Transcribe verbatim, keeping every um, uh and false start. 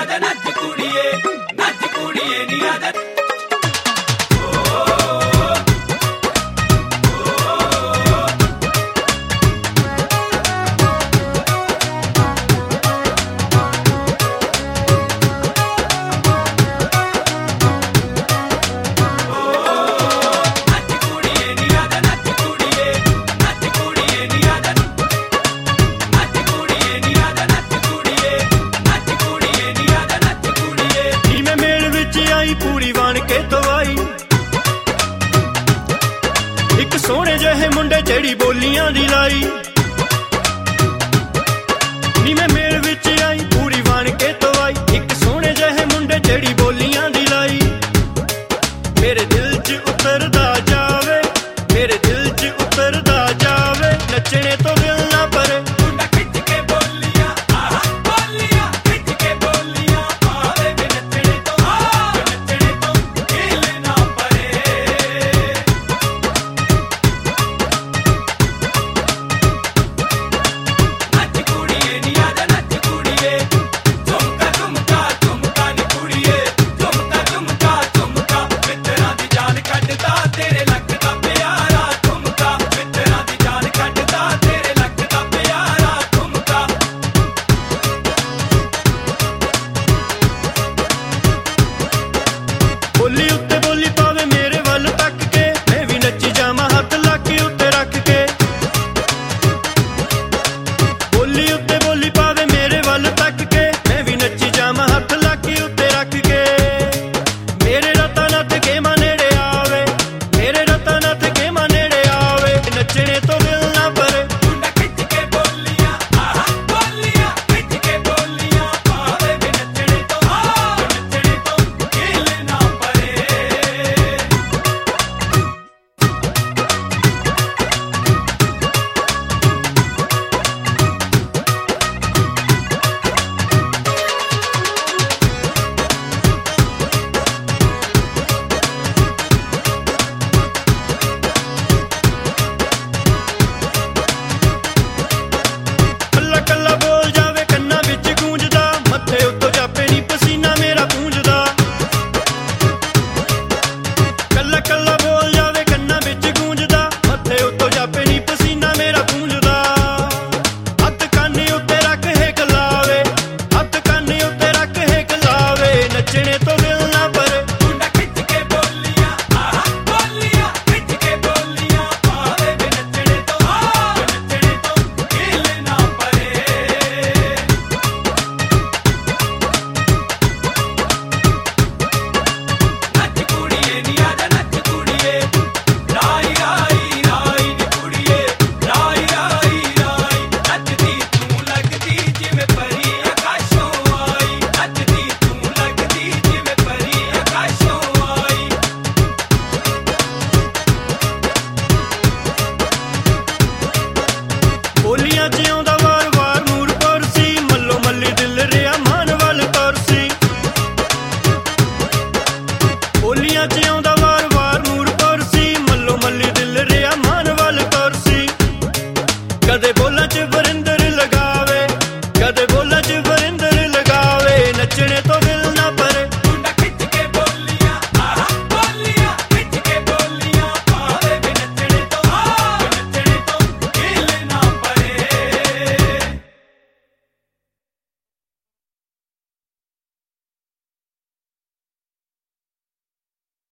ਆਜਾ ਨੱਚ ਕੁੜੀਏ ਨੱਚ ਕੁੜੀਏ ਨੀ ਆਜਾ सोहणे जहे मुंडे जेड़ी बोलियां दी लाई नी मैं मेल विच आई पूरी बन के तो आई एक सोहणे जहे मुंडे जेड़ी बोलियां दी लाई मेरे दिल च उतरदा जावे मेरे दिल च उतरदा जावे नचने तो